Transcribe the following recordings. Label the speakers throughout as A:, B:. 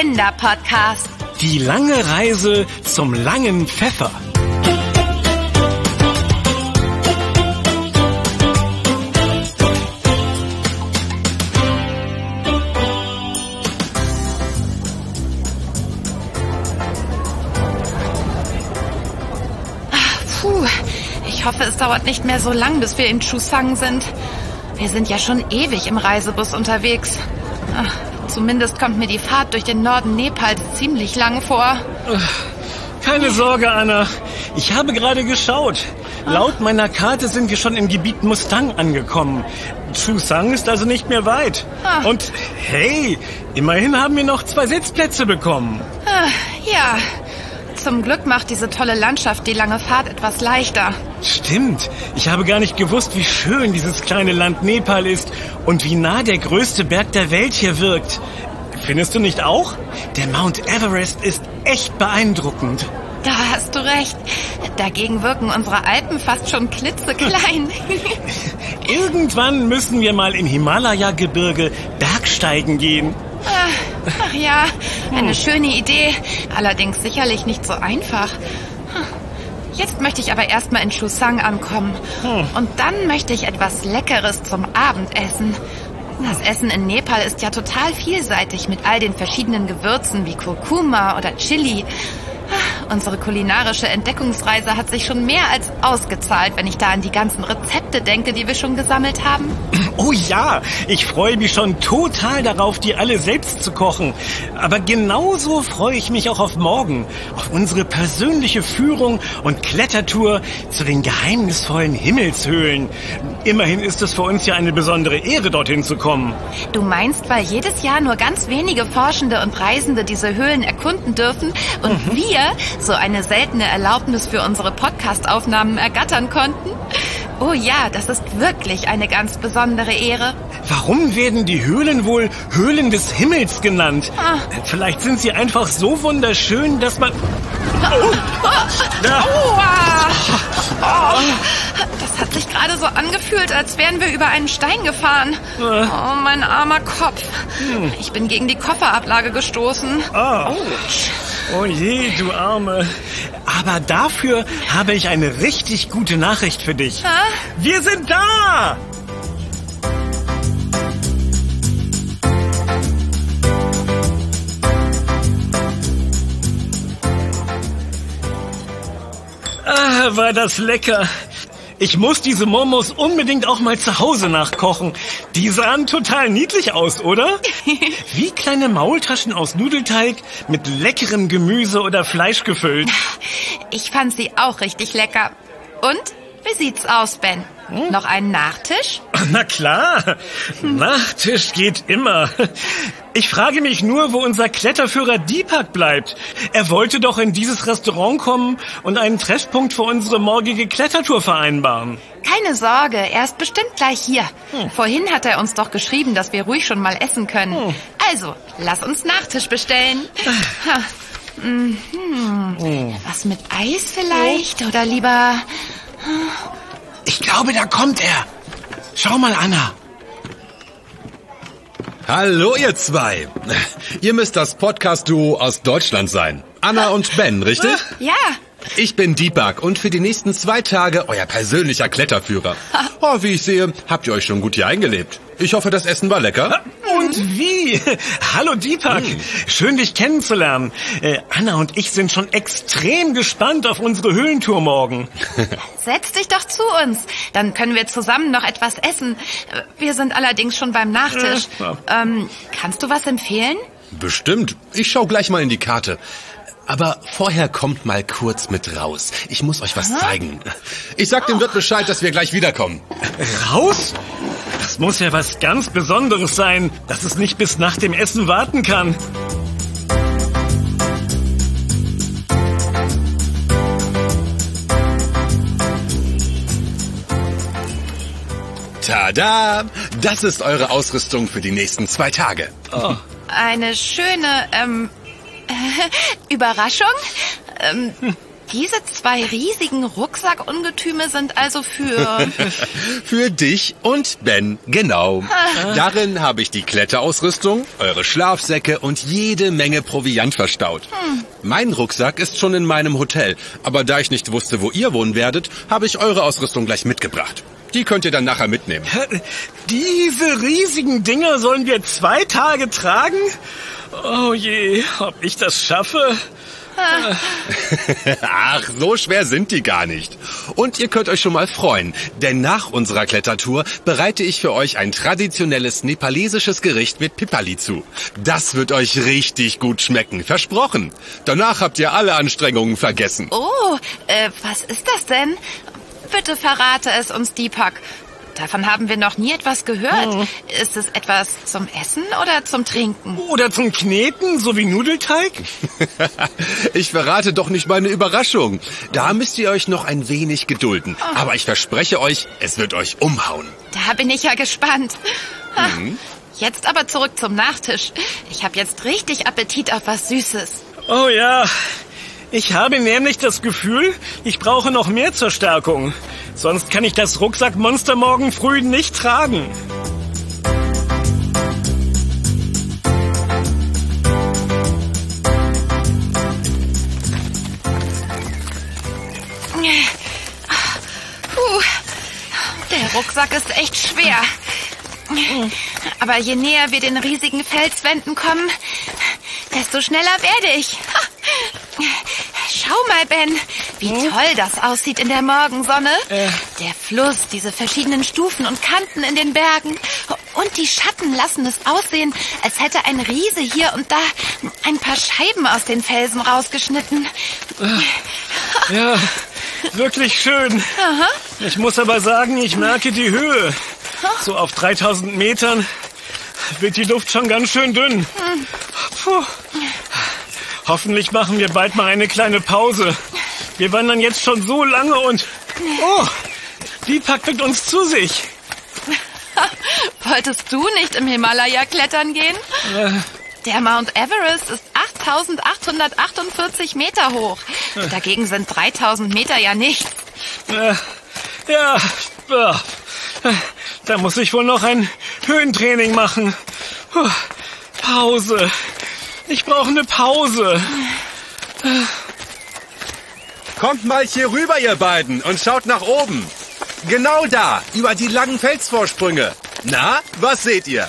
A: Kinderpodcast.
B: Die lange Reise zum langen Pfeffer.
A: Ich hoffe, es dauert nicht mehr so lang, bis wir in Chusang sind. Wir sind ja schon ewig im Reisebus unterwegs. Zumindest kommt mir die Fahrt durch den Norden Nepals ziemlich lang vor.
B: Keine Sorge, Anna. Ich habe gerade geschaut. Laut meiner Karte sind wir schon im Gebiet Mustang angekommen. Chusang ist also nicht mehr weit. Und hey, immerhin haben wir noch 2 Sitzplätze bekommen.
A: Ja, zum Glück macht diese tolle Landschaft die lange Fahrt etwas leichter.
B: Stimmt. Ich habe gar nicht gewusst, wie schön dieses kleine Land Nepal ist und wie nah der größte Berg der Welt hier wirkt. Findest du nicht auch? Der Mount Everest ist echt beeindruckend.
A: Da hast du recht. Dagegen wirken unsere Alpen fast schon klitzeklein.
B: Irgendwann müssen wir mal im Himalaya-Gebirge Bergsteigen gehen.
A: Ach ja, eine schöne Idee. Allerdings sicherlich nicht so einfach. Jetzt möchte ich aber erstmal in Chusang ankommen. Und dann möchte ich etwas Leckeres zum Abendessen. Das Essen in Nepal ist ja total vielseitig mit all den verschiedenen Gewürzen wie Kurkuma oder Chili. Unsere kulinarische Entdeckungsreise hat sich schon mehr als ausgezahlt, wenn ich da an die ganzen Rezepte denke, die wir schon gesammelt haben.
B: Oh ja, ich freue mich schon total darauf, die alle selbst zu kochen. Aber genauso freue ich mich auch auf morgen, auf unsere persönliche Führung und Klettertour zu den geheimnisvollen Himmelshöhlen. Immerhin ist es für uns ja eine besondere Ehre, dorthin zu kommen.
A: Du meinst, weil jedes Jahr nur ganz wenige Forschende und Reisende diese Höhlen erkunden dürfen und wir so eine seltene Erlaubnis für unsere Podcast-Aufnahmen ergattern konnten? Oh ja, das ist wirklich eine ganz besondere Ehre.
B: Warum werden die Höhlen wohl Höhlen des Himmels genannt? Vielleicht sind sie einfach so wunderschön, dass man...
A: Das hat sich gerade so angefühlt, als wären wir über einen Stein gefahren. Oh, mein armer Kopf. Ich bin gegen die Kofferablage gestoßen. Autsch.
B: Oh je, du Arme. Aber dafür habe ich eine richtig gute Nachricht für dich. Wir sind da! War das lecker. Ich muss diese Momos unbedingt auch mal zu Hause nachkochen. Die sahen total niedlich aus, oder? Wie kleine Maultaschen aus Nudelteig mit leckerem Gemüse oder Fleisch gefüllt.
A: Ich fand sie auch richtig lecker. Und? Wie sieht's aus, Ben? Noch einen Nachtisch?
B: Na klar, Nachtisch geht immer. Ich frage mich nur, wo unser Kletterführer Deepak bleibt. Er wollte doch in dieses Restaurant kommen und einen Treffpunkt für unsere morgige Klettertour vereinbaren.
A: Keine Sorge, er ist bestimmt gleich hier. Vorhin hat er uns doch geschrieben, dass wir ruhig schon mal essen können. Also, lass uns Nachtisch bestellen. Was mit Eis vielleicht? Oder lieber...
B: Ich glaube, da kommt er. Schau mal, Anna.
C: Hallo, ihr zwei. Ihr müsst das Podcast-Duo aus Deutschland sein. Anna und Ben, richtig?
A: Ja.
C: Ich bin Deepak und für die nächsten 2 Tage euer persönlicher Kletterführer. Oh, wie ich sehe, habt ihr euch schon gut hier eingelebt. Ich hoffe, das Essen war lecker.
B: Und wie? Hallo Deepak, schön dich kennenzulernen. Anna und ich sind schon extrem gespannt auf unsere Höhlentour morgen.
A: Setz dich doch zu uns, dann können wir zusammen noch etwas essen. Wir sind allerdings schon beim Nachtisch. Kannst du was empfehlen?
C: Bestimmt, ich schau gleich mal in die Karte. Aber vorher kommt mal kurz mit raus. Ich muss euch was zeigen. Ich sag dem Wirt Bescheid, dass wir gleich wiederkommen.
B: Raus? Das muss ja was ganz Besonderes sein, dass es nicht bis nach dem Essen warten kann.
C: Tada! Das ist eure Ausrüstung für die nächsten 2 Tage.
B: Oh.
A: Eine schöne, Überraschung? Diese 2 riesigen Rucksackungetüme sind also für...
C: Für dich und Ben, genau. Darin habe ich die Kletterausrüstung, eure Schlafsäcke und jede Menge Proviant verstaut. Mein Rucksack ist schon in meinem Hotel, aber da ich nicht wusste, wo ihr wohnen werdet, habe ich eure Ausrüstung gleich mitgebracht. Die könnt ihr dann nachher mitnehmen.
B: Diese riesigen Dinger sollen wir 2 Tage tragen? Oh je, ob ich das schaffe?
C: Ach, so schwer sind die gar nicht. Und ihr könnt euch schon mal freuen, denn nach unserer Klettertour bereite ich für euch ein traditionelles nepalesisches Gericht mit Pipali zu. Das wird euch richtig gut schmecken, versprochen. Danach habt ihr alle Anstrengungen vergessen.
A: Oh, was ist das denn? Bitte verrate es uns, Deepak. Davon haben wir noch nie etwas gehört. Ist es etwas zum Essen oder zum Trinken?
B: Oder zum Kneten, so wie Nudelteig?
C: Ich verrate doch nicht meine Überraschung. Da müsst ihr euch noch ein wenig gedulden. Aber ich verspreche euch, es wird euch umhauen.
A: Da bin ich ja gespannt. Jetzt aber zurück zum Nachtisch. Ich habe jetzt richtig Appetit auf was Süßes.
B: Oh ja, ich habe nämlich das Gefühl, ich brauche noch mehr zur Stärkung. Sonst kann ich das Rucksackmonster morgen früh nicht tragen.
A: Der Rucksack ist echt schwer. Aber je näher wir den riesigen Felswänden kommen, desto schneller werde ich. Schau mal, Ben, wie toll das aussieht in der Morgensonne. Der Fluss, diese verschiedenen Stufen und Kanten in den Bergen. Und die Schatten lassen es aussehen, als hätte ein Riese hier und da ein paar Scheiben aus den Felsen rausgeschnitten.
B: Ja, wirklich schön. Ich muss aber sagen, ich merke die Höhe. So auf 3000 Metern wird die Luft schon ganz schön dünn. Puh. Hoffentlich machen wir bald mal eine kleine Pause. Wir wandern jetzt schon so lange und... Oh, Deepak bringt uns zu sich.
A: Wolltest du nicht im Himalaya klettern gehen? Der Mount Everest ist 8.848 Meter hoch. Dagegen sind 3.000 Meter ja nichts.
B: Ja, da muss ich wohl noch ein Höhentraining machen. Pause. Ich brauche eine Pause.
C: Kommt mal hier rüber, ihr beiden, und schaut nach oben. Genau da, über die langen Felsvorsprünge. Na, was seht ihr?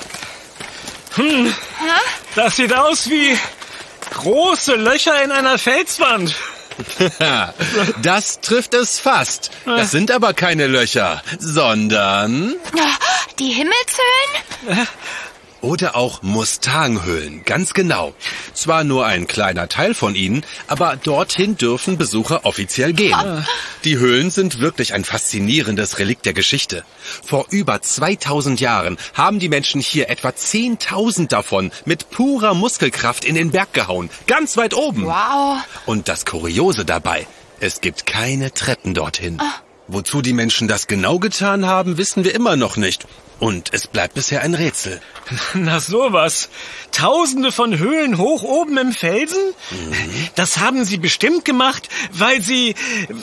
B: Das sieht aus wie große Löcher in einer Felswand.
C: Das trifft es fast. Das sind aber keine Löcher, sondern...
A: Die Himmelshöhlen?
C: Oder auch Mustanghöhlen, ganz genau. Zwar nur ein kleiner Teil von ihnen, aber dorthin dürfen Besucher offiziell gehen. Die Höhlen sind wirklich ein faszinierendes Relikt der Geschichte. Vor über 2000 Jahren haben die Menschen hier etwa 10.000 davon mit purer Muskelkraft in den Berg gehauen, ganz weit oben.
A: Wow.
C: Und das Kuriose dabei, es gibt keine Treppen dorthin. Wozu die Menschen das genau getan haben, wissen wir immer noch nicht. Und es bleibt bisher ein Rätsel.
B: Na sowas. Tausende von Höhlen hoch oben im Felsen? Das haben sie bestimmt gemacht, weil sie,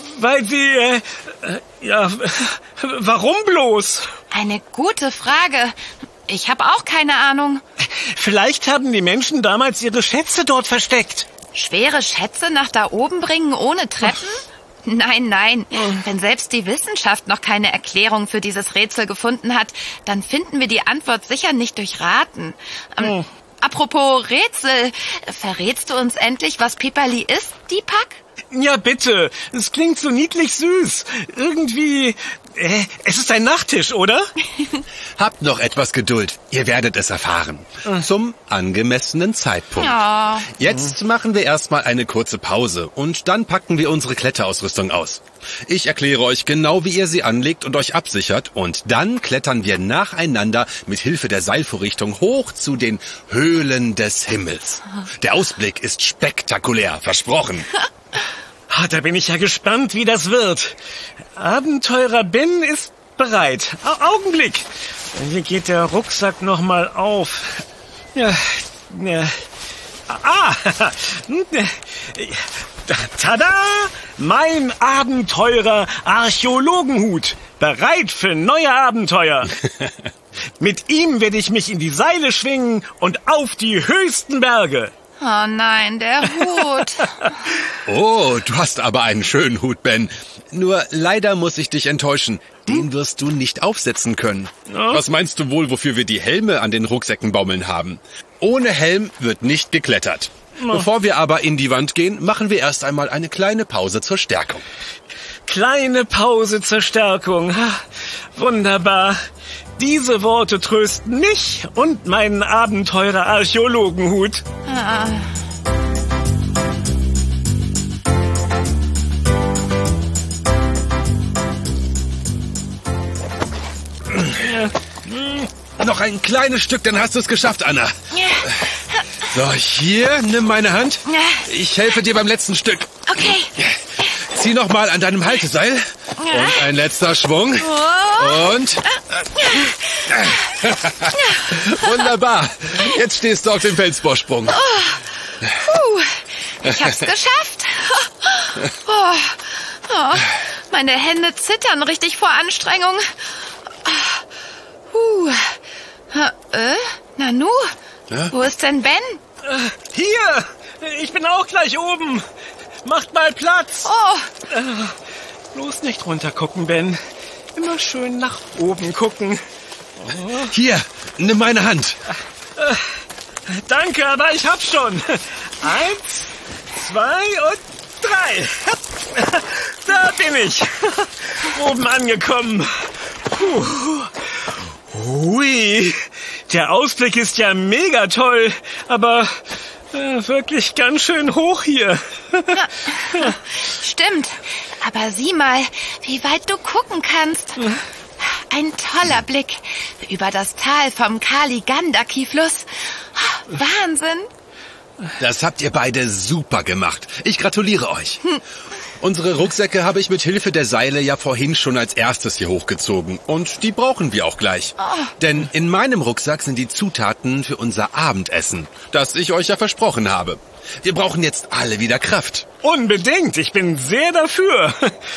B: warum bloß?
A: Eine gute Frage. Ich habe auch keine Ahnung.
B: Vielleicht haben die Menschen damals ihre Schätze dort versteckt.
A: Schwere Schätze nach da oben bringen ohne Treppen? Nein. Wenn selbst die Wissenschaft noch keine Erklärung für dieses Rätsel gefunden hat, dann finden wir die Antwort sicher nicht durch Raten. Apropos Rätsel, verrätst du uns endlich, was Pipali ist, Deepak?
B: Ja, bitte. Es klingt so niedlich süß. Irgendwie... es ist ein Nachtisch, oder?
C: Habt noch etwas Geduld. Ihr werdet es erfahren. Zum angemessenen Zeitpunkt.
A: Ja.
C: Jetzt machen wir erstmal eine kurze Pause und dann packen wir unsere Kletterausrüstung aus. Ich erkläre euch genau, wie ihr sie anlegt und euch absichert und dann klettern wir nacheinander mit Hilfe der Seilvorrichtung hoch zu den Höhlen des Himmels. Der Ausblick ist spektakulär, versprochen.
B: Da bin ich ja gespannt, wie das wird. Abenteurer Ben ist bereit. Augenblick. Hier geht der Rucksack nochmal auf. Ja. Tada! Mein Abenteurer-Archäologenhut. Bereit für neue Abenteuer. Mit ihm werde ich mich in die Seile schwingen und auf die höchsten Berge.
A: Oh nein, der Hut.
C: Oh, du hast aber einen schönen Hut, Ben. Nur leider muss ich dich enttäuschen. Den wirst du nicht aufsetzen können. Was meinst du wohl, wofür wir die Helme an den Rucksäcken baumeln haben? Ohne Helm wird nicht geklettert. Bevor wir aber in die Wand gehen, machen wir erst einmal eine kleine Pause zur Stärkung.
B: Kleine Pause zur Stärkung. Wunderbar. Diese Worte trösten mich und meinen Abenteurer-Archäologenhut.
C: Noch ein kleines Stück, dann hast du es geschafft, Anna. So, hier, nimm meine Hand. Ich helfe dir beim letzten Stück.
A: Okay.
C: Zieh noch mal an deinem Halteseil. Und ein letzter Schwung. Und... Wunderbar. Jetzt stehst du auf dem Felsvorsprung.
A: Ich hab's geschafft. Meine Hände zittern richtig vor Anstrengung. Nanu, wo ist denn Ben?
B: Hier, ich bin auch gleich oben. Macht mal Platz. Bloß nicht runtergucken, Ben. Immer schön nach oben gucken.
C: Hier, nimm meine Hand.
B: Danke, aber ich hab's schon. 1, 2 und 3. Da bin ich. Oben angekommen. Hui, der Ausblick ist ja mega toll, aber wirklich ganz schön hoch hier.
A: Stimmt, aber sieh mal, wie weit du gucken kannst. Ein toller Blick über das Tal vom Kali Gandaki-Fluss. Wahnsinn.
C: Das habt ihr beide super gemacht. Ich gratuliere euch. Unsere Rucksäcke habe ich mit Hilfe der Seile ja vorhin schon als erstes hier hochgezogen. Und die brauchen wir auch gleich. Denn in meinem Rucksack sind die Zutaten für unser Abendessen, das ich euch ja versprochen habe. Wir brauchen jetzt alle wieder Kraft.
B: Unbedingt, ich bin sehr dafür.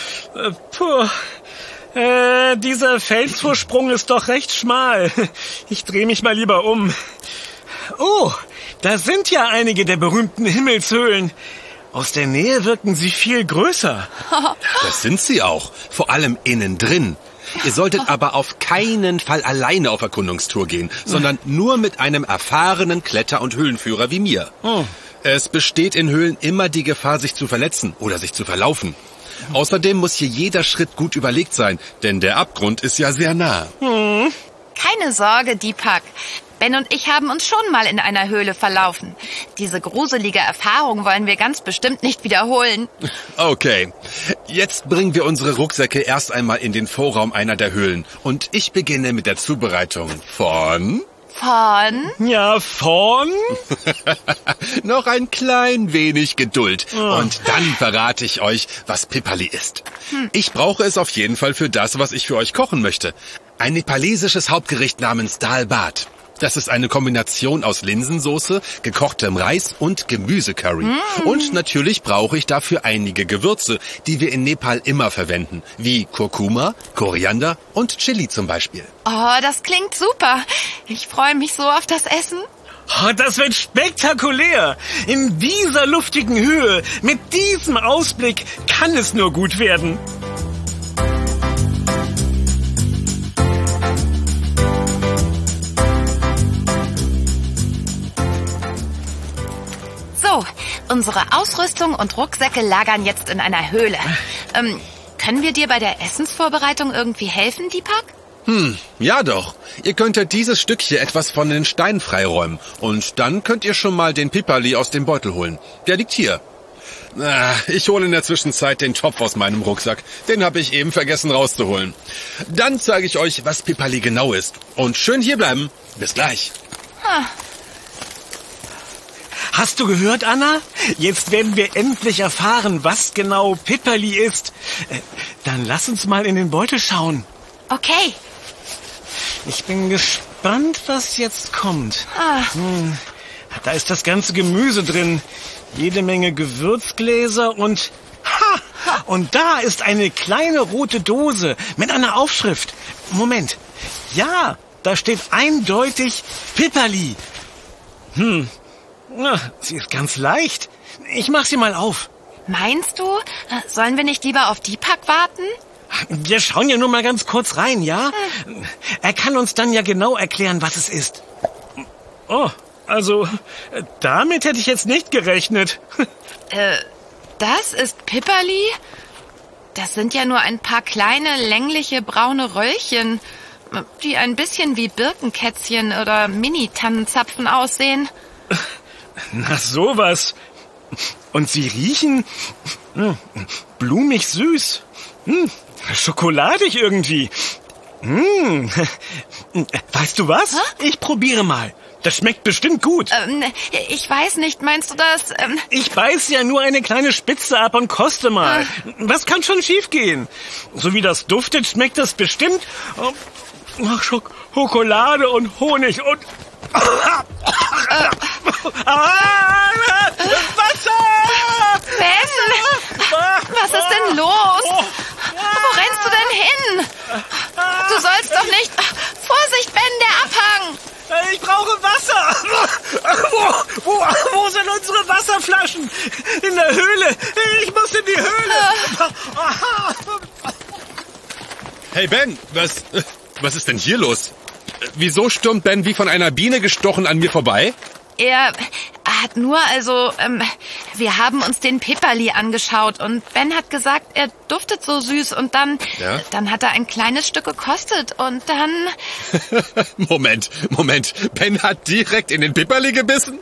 B: Dieser Felsvorsprung ist doch recht schmal. Ich drehe mich mal lieber um. Oh, da sind ja einige der berühmten Himmelshöhlen. Aus der Nähe wirken sie viel größer.
C: Das sind sie auch, vor allem innen drin. Ihr solltet aber auf keinen Fall alleine auf Erkundungstour gehen, sondern nur mit einem erfahrenen Kletter- und Höhlenführer wie mir. Es besteht in Höhlen immer die Gefahr, sich zu verletzen oder sich zu verlaufen. Außerdem muss hier jeder Schritt gut überlegt sein, denn der Abgrund ist ja sehr nah.
A: Keine Sorge, Deepak. Ben und ich haben uns schon mal in einer Höhle verlaufen. Diese gruselige Erfahrung wollen wir ganz bestimmt nicht wiederholen.
C: Okay, jetzt bringen wir unsere Rucksäcke erst einmal in den Vorraum einer der Höhlen. Und ich beginne mit der Zubereitung von...
B: Ja, von...
C: Noch ein klein wenig Geduld. Und dann verrate ich euch, was Pipali ist. Ich brauche es auf jeden Fall für das, was ich für euch kochen möchte. Ein nepalesisches Hauptgericht namens Dal Bhat. Das ist eine Kombination aus Linsensoße, gekochtem Reis und Gemüsecurry. Und natürlich brauche ich dafür einige Gewürze, die wir in Nepal immer verwenden, wie Kurkuma, Koriander und Chili zum Beispiel.
A: Oh, das klingt super. Ich freue mich so auf das Essen.
B: Oh, das wird spektakulär. In dieser luftigen Höhe, mit diesem Ausblick, kann es nur gut werden.
A: So, unsere Ausrüstung und Rucksäcke lagern jetzt in einer Höhle. Können wir dir bei der Essensvorbereitung irgendwie helfen, Deepak?
C: Ja doch. Ihr könntet dieses Stück hier etwas von den Steinen freiräumen. Und dann könnt ihr schon mal den Pipali aus dem Beutel holen. Der liegt hier. Ich hole in der Zwischenzeit den Topf aus meinem Rucksack. Den habe ich eben vergessen rauszuholen. Dann zeige ich euch, was Pipali genau ist. Und schön hier bleiben. Bis gleich.
B: Hast du gehört, Anna? Jetzt werden wir endlich erfahren, was genau Pipali ist. Dann lass uns mal in den Beutel schauen.
A: Okay.
B: Ich bin gespannt, was jetzt kommt. Da ist das ganze Gemüse drin. jede Menge Gewürzgläser und... Ha! Und da ist eine kleine rote Dose mit einer Aufschrift. Moment. Ja, da steht eindeutig Pipperli. Na, sie ist ganz leicht. Ich mach sie mal auf.
A: Meinst du, sollen wir nicht lieber auf Deepak warten?
B: Wir schauen ja nur mal ganz kurz rein, ja? Er kann uns dann ja genau erklären, was es ist. Oh, also, damit hätte ich jetzt nicht gerechnet.
A: Das ist Pipperli? Das sind ja nur ein paar kleine, längliche, braune Röllchen, die ein bisschen wie Birkenkätzchen oder Mini-Tannenzapfen aussehen.
B: Na sowas. Und sie riechen blumig süß. Schokoladig irgendwie. Weißt du was? Ich probiere mal. Das schmeckt bestimmt gut.
A: Ich weiß nicht, meinst du das?
B: Ich beiß ja nur eine kleine Spitze ab und koste mal. Was kann schon schiefgehen? So wie das duftet, schmeckt das bestimmt Schokolade und Honig und... Wasser!
A: Ben! Was ist denn los? Wo rennst du denn hin? Du sollst doch nicht... Vorsicht, Ben, der Abhang!
B: Ich brauche Wasser! Wo sind unsere Wasserflaschen? In der Höhle! Ich muss in die Höhle!
C: Hey Ben, was ist denn hier los? Wieso stürmt Ben wie von einer Biene gestochen an mir vorbei?
A: Er hat nur, wir haben uns den Pipperli angeschaut und Ben hat gesagt, er duftet so süß und dann hat er ein kleines Stück gekostet und dann...
C: Moment, Ben hat direkt in den Pipperli gebissen?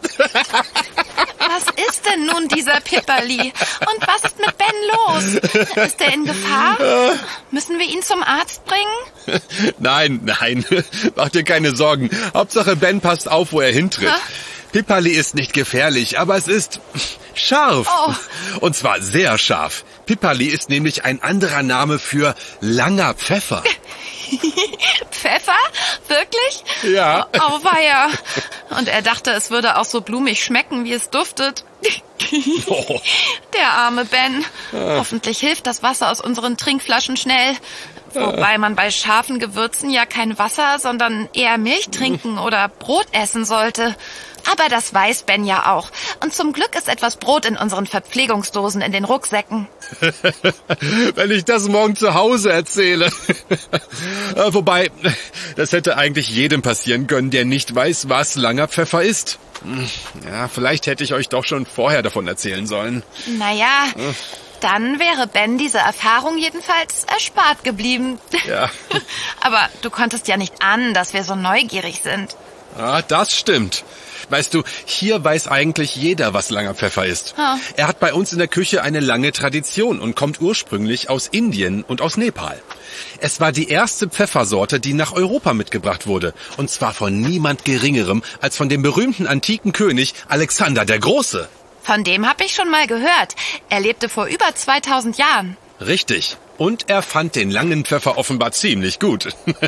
A: Was ist denn nun dieser Pipperli? Und was ist mit Ben los? Ist er in Gefahr? Müssen wir ihn zum Arzt bringen?
C: Nein, mach dir keine Sorgen. Hauptsache Ben passt auf, wo er hintritt. Pipperli ist nicht gefährlich, aber es ist scharf. Oh. Und zwar sehr scharf. Pipperli ist nämlich ein anderer Name für langer Pfeffer.
A: Pfeffer? Wirklich?
C: Ja.
A: Auweia. Und er dachte, es würde auch so blumig schmecken, wie es duftet.
C: Oh.
A: Der arme Ben. Hoffentlich hilft das Wasser aus unseren Trinkflaschen schnell. Wobei man bei scharfen Gewürzen ja kein Wasser, sondern eher Milch trinken oder Brot essen sollte. Aber das weiß Ben ja auch. Und zum Glück ist etwas Brot in unseren Verpflegungsdosen in den Rucksäcken.
C: Wenn ich das morgen zu Hause erzähle. Wobei, das hätte eigentlich jedem passieren können, der nicht weiß, was langer Pfeffer ist. Ja, vielleicht hätte ich euch doch schon vorher davon erzählen sollen.
A: Naja, dann wäre Ben diese Erfahrung jedenfalls erspart geblieben.
C: Ja.
A: Aber du konntest ja nicht ahnen, dass wir so neugierig sind.
C: Ah, das stimmt. Weißt du, hier weiß eigentlich jeder, was langer Pfeffer ist. Er hat bei uns in der Küche eine lange Tradition und kommt ursprünglich aus Indien und aus Nepal. Es war die erste Pfeffersorte, die nach Europa mitgebracht wurde. Und zwar von niemand Geringerem als von dem berühmten antiken König Alexander der Große.
A: Von dem habe ich schon mal gehört. Er lebte vor über 2000 Jahren.
C: Richtig. Und er fand den langen Pfeffer offenbar ziemlich gut.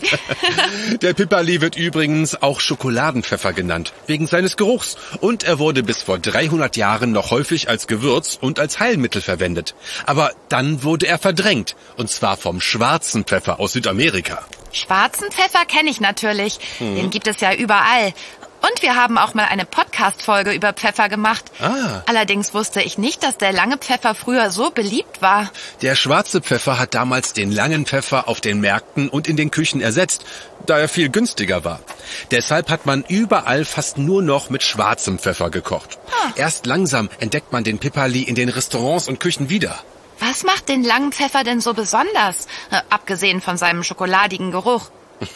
C: Der Pipperli wird übrigens auch Schokoladenpfeffer genannt, wegen seines Geruchs. Und er wurde bis vor 300 Jahren noch häufig als Gewürz und als Heilmittel verwendet. Aber dann wurde er verdrängt, und zwar vom schwarzen Pfeffer aus Südamerika.
A: Schwarzen Pfeffer kenne ich natürlich. Den gibt es ja überall. Und wir haben auch mal eine Podcast-Folge über Pfeffer gemacht. Allerdings wusste ich nicht, dass der lange Pfeffer früher so beliebt war.
C: Der schwarze Pfeffer hat damals den langen Pfeffer auf den Märkten und in den Küchen ersetzt, da er viel günstiger war. Deshalb hat man überall fast nur noch mit schwarzem Pfeffer gekocht. Erst langsam entdeckt man den Pipperli in den Restaurants und Küchen wieder.
A: Was macht den langen Pfeffer denn so besonders? Abgesehen von seinem schokoladigen Geruch.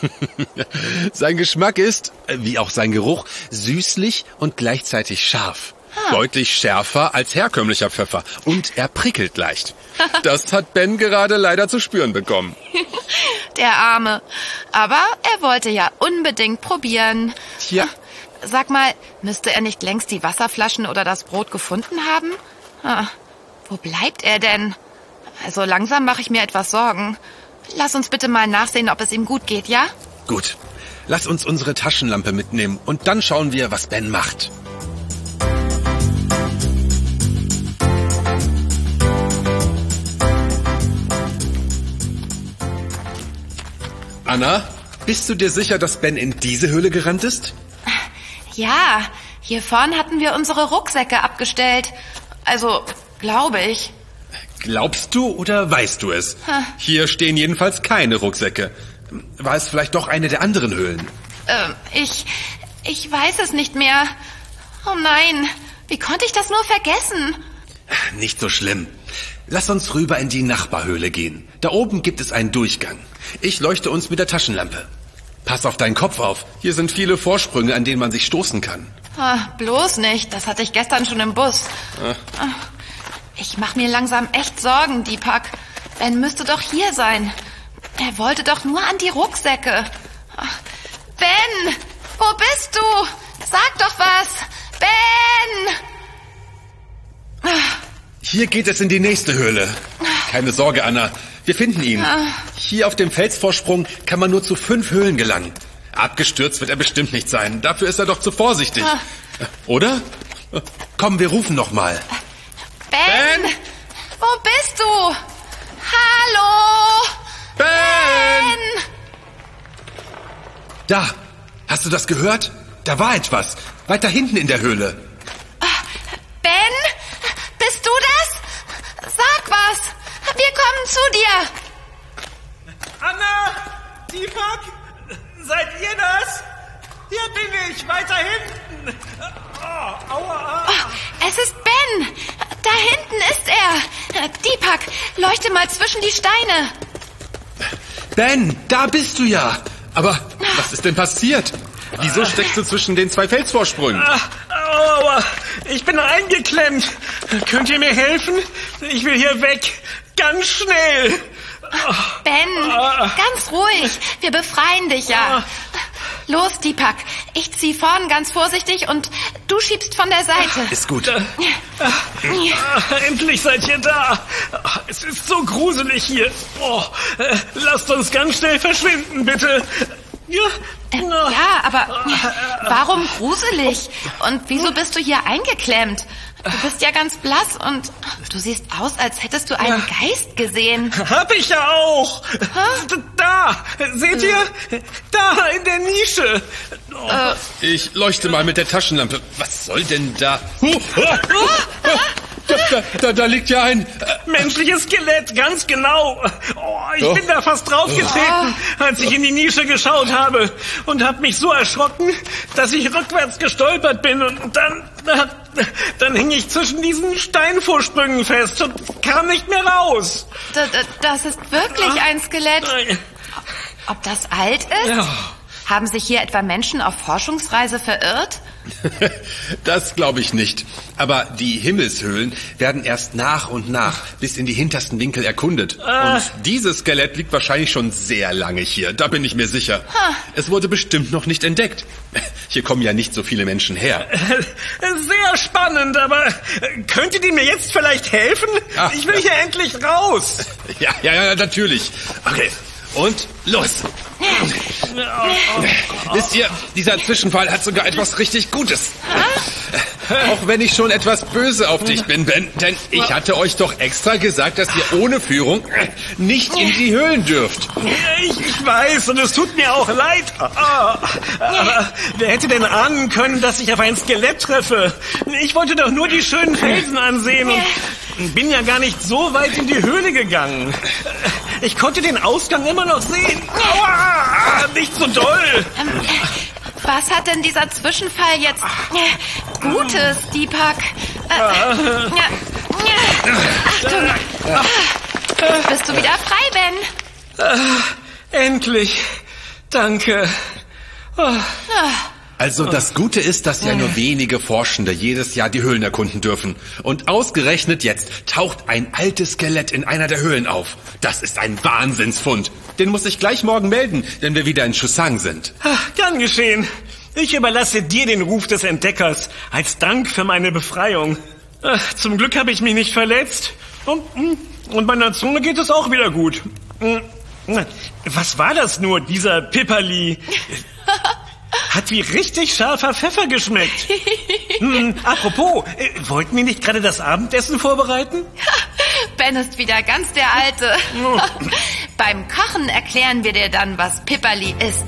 C: Sein Geschmack ist, wie auch sein Geruch, süßlich und gleichzeitig scharf. Deutlich schärfer als herkömmlicher Pfeffer. Und er prickelt leicht. Das hat Ben gerade leider zu spüren bekommen.
A: Der Arme. Aber er wollte ja unbedingt probieren.
C: Tja.
A: Sag mal, müsste er nicht längst die Wasserflaschen oder das Brot gefunden haben? Wo bleibt er denn? Also langsam mache ich mir etwas Sorgen. Lass uns bitte mal nachsehen, ob es ihm gut geht, ja?
C: Gut. Lass uns unsere Taschenlampe mitnehmen und dann schauen wir, was Ben macht. Anna, bist du dir sicher, dass Ben in diese Höhle gerannt ist?
A: Ja, hier vorn hatten wir unsere Rucksäcke abgestellt. Also, glaube ich.
C: Glaubst du oder weißt du es? Hier stehen jedenfalls keine Rucksäcke. War es vielleicht doch eine der anderen Höhlen?
A: Ich weiß es nicht mehr. Oh nein, wie konnte ich das nur vergessen?
C: Nicht so schlimm. Lass uns rüber in die Nachbarhöhle gehen. Da oben gibt es einen Durchgang. Ich leuchte uns mit der Taschenlampe. Pass auf deinen Kopf auf. Hier sind viele Vorsprünge, an denen man sich stoßen kann.
A: Bloß nicht. Das hatte ich gestern schon im Bus. Ich mache mir langsam echt Sorgen, Deepak. Ben müsste doch hier sein. Er wollte doch nur an die Rucksäcke. Ben, wo bist du? Sag doch was. Ben!
C: Hier geht es in die nächste Höhle. Keine Sorge, Anna. Wir finden ihn. Hier auf dem Felsvorsprung kann man nur zu 5 Höhlen gelangen. Abgestürzt wird er bestimmt nicht sein. Dafür ist er doch zu vorsichtig. Oder? Komm, wir rufen noch mal.
A: Ben! Wo bist du? Hallo?
C: Ben! Da! Hast du das gehört? Da war etwas. Weiter hinten in der Höhle.
A: Ben? Bist du das? Sag was. Wir kommen zu dir.
B: Anna! Deepak! Seid ihr das? Hier bin ich, weiter hinten. Oh, aua.
A: Es ist Ben. Da hinten ist er. Deepak, leuchte mal zwischen die Steine.
C: Ben, da bist du ja. Aber was ist denn passiert? Wieso steckst du zwischen den 2 Felsvorsprüngen?
B: Aua, ich bin eingeklemmt. Könnt ihr mir helfen? Ich will hier weg. Ganz schnell.
A: Ben, ganz ruhig. Wir befreien dich ja. Los, Deepak. Ich zieh vorn ganz vorsichtig und du schiebst von der Seite.
C: Ist gut.
B: Endlich seid ihr da. Es ist so gruselig hier. Lasst uns ganz schnell verschwinden, bitte.
A: Ja, aber warum gruselig? Und wieso bist du hier eingeklemmt? Du bist ja ganz blass und du siehst aus, als hättest du einen Geist gesehen.
B: Hab ich ja auch. Da, seht ihr? Da, in der Nische.
C: Ich leuchte mal mit der Taschenlampe. Was soll denn da? Da liegt ja ein...
B: menschliches Skelett, ganz genau. Ich bin da fast draufgetreten, als ich in die Nische geschaut habe. Und hab mich so erschrocken, dass ich rückwärts gestolpert bin. Und dann hing ich zwischen diesen Steinvorsprüngen fest und kam nicht mehr raus.
A: Das ist wirklich ein Skelett. Ob das alt ist?
B: Ja.
A: Haben sich hier etwa Menschen auf Forschungsreise verirrt?
C: Das glaube ich nicht. Aber die Himmelshöhlen werden erst nach und nach bis in die hintersten Winkel erkundet. Und dieses Skelett liegt wahrscheinlich schon sehr lange hier. Da bin ich mir sicher. Es wurde bestimmt noch nicht entdeckt. Hier kommen ja nicht so viele Menschen her.
B: Sehr spannend, aber könntet ihr mir jetzt vielleicht helfen? Ich will hier endlich raus.
C: Ja, natürlich. Okay. Und los! Wisst ihr, dieser Zwischenfall hat sogar etwas richtig Gutes. Auch wenn ich schon etwas böse auf dich bin, Ben. Denn ich hatte euch doch extra gesagt, dass ihr ohne Führung nicht in die Höhlen dürft.
B: Ich weiß und es tut mir auch leid. Aber wer hätte denn ahnen können, dass ich auf ein Skelett treffe? Ich wollte doch nur die schönen Felsen ansehen und bin ja gar nicht so weit in die Höhle gegangen. Ich konnte den Ausgang immer noch sehen. Aua, nicht so doll.
A: Was hat denn dieser Zwischenfall jetzt Gutes, Deepak? Achtung. Bist du wieder frei, Ben?
B: Endlich. Danke.
C: Also das Gute ist, dass ja nur wenige Forschende jedes Jahr die Höhlen erkunden dürfen. Und ausgerechnet jetzt taucht ein altes Skelett in einer der Höhlen auf. Das ist ein Wahnsinnsfund. Den muss ich gleich morgen melden, wenn wir wieder in Chusang sind.
B: Gern geschehen. Ich überlasse dir den Ruf des Entdeckers als Dank für meine Befreiung. Zum Glück habe ich mich nicht verletzt. Und meiner Zunge geht es auch wieder gut. Was war das nur, dieser Pipperli? Hat wie richtig scharfer Pfeffer geschmeckt. Apropos, wollten wir nicht gerade das Abendessen vorbereiten?
A: Ben ist wieder ganz der Alte. Beim Kochen erklären wir dir dann, was Pipperli ist.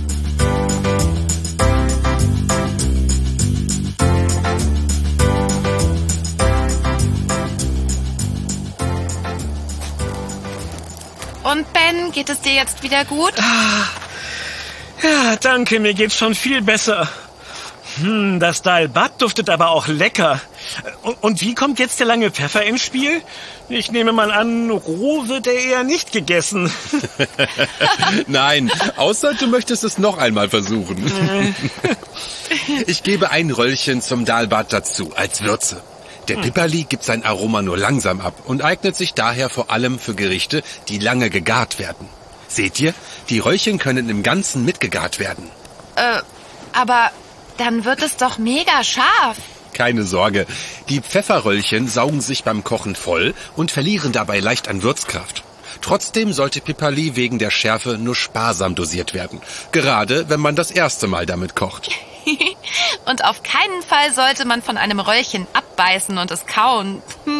A: Und Ben, geht es dir jetzt wieder gut?
B: Ja, danke, mir geht's schon viel besser. Das Dalbat duftet aber auch lecker. Und wie kommt jetzt der lange Pfeffer ins Spiel? Ich nehme mal an, roh wird er eher nicht gegessen.
C: Nein, außer du möchtest es noch einmal versuchen. Ich gebe ein Röllchen zum Dalbat dazu, als Würze. Der Pipperli gibt sein Aroma nur langsam ab und eignet sich daher vor allem für Gerichte, die lange gegart werden. Seht ihr, die Röllchen können im Ganzen mitgegart werden.
A: Aber dann wird es doch mega scharf.
C: Keine Sorge, die Pfefferröllchen saugen sich beim Kochen voll und verlieren dabei leicht an Würzkraft. Trotzdem sollte Pipperli wegen der Schärfe nur sparsam dosiert werden, gerade wenn man das erste Mal damit kocht.
A: Und auf keinen Fall sollte man von einem Röllchen abbeißen und es kauen.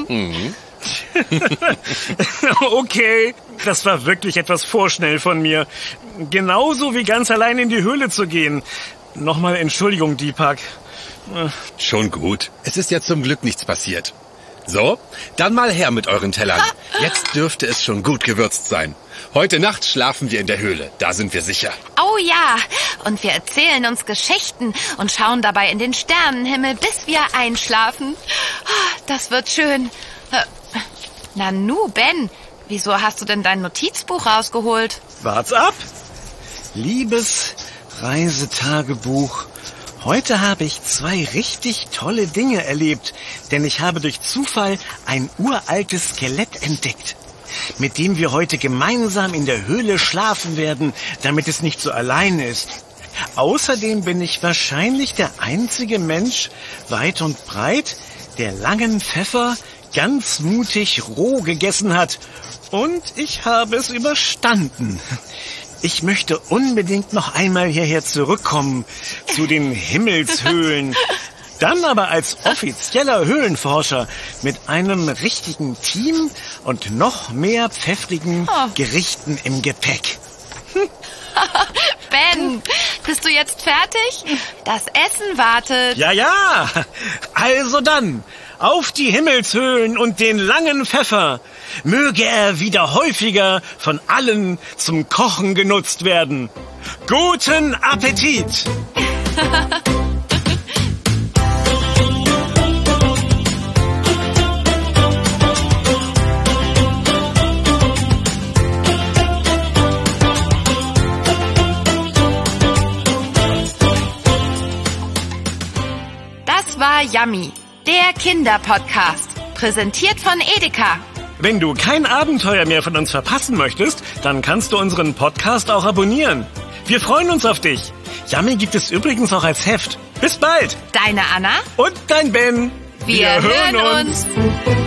B: Okay, das war wirklich etwas vorschnell von mir. Genauso wie ganz allein in die Höhle zu gehen. Nochmal Entschuldigung, Deepak.
C: Schon gut. Es ist ja zum Glück nichts passiert. So, dann mal her mit euren Tellern. Jetzt dürfte es schon gut gewürzt sein. Heute Nacht schlafen wir in der Höhle, da sind wir sicher.
A: Oh ja, und wir erzählen uns Geschichten und schauen dabei in den Sternenhimmel, bis wir einschlafen. Das wird schön. Nanu, Ben, wieso hast du denn dein Notizbuch rausgeholt?
B: Wart's ab. Liebes Reisetagebuch. Heute habe ich 2 richtig tolle Dinge erlebt, denn ich habe durch Zufall ein uraltes Skelett entdeckt, mit dem wir heute gemeinsam in der Höhle schlafen werden, damit es nicht so allein ist. Außerdem bin ich wahrscheinlich der einzige Mensch weit und breit, der langen Pfeffer ganz mutig roh gegessen hat. Und ich habe es überstanden. Ich möchte unbedingt noch einmal hierher zurückkommen, zu den Himmelshöhlen. Dann aber als offizieller Höhlenforscher mit einem richtigen Team und noch mehr pfeffrigen Gerichten im Gepäck.
A: Ben, bist du jetzt fertig? Das Essen wartet.
B: Ja. Also dann, auf die Himmelshöhlen und den langen Pfeffer. Möge er wieder häufiger von allen zum Kochen genutzt werden. Guten Appetit!
A: Das war Yummy, der Kinderpodcast, präsentiert von Edeka.
B: Wenn du kein Abenteuer mehr von uns verpassen möchtest, dann kannst du unseren Podcast auch abonnieren. Wir freuen uns auf dich. Yummy gibt es übrigens auch als Heft. Bis bald.
A: Deine Anna
B: und dein Ben.
A: Wir hören uns.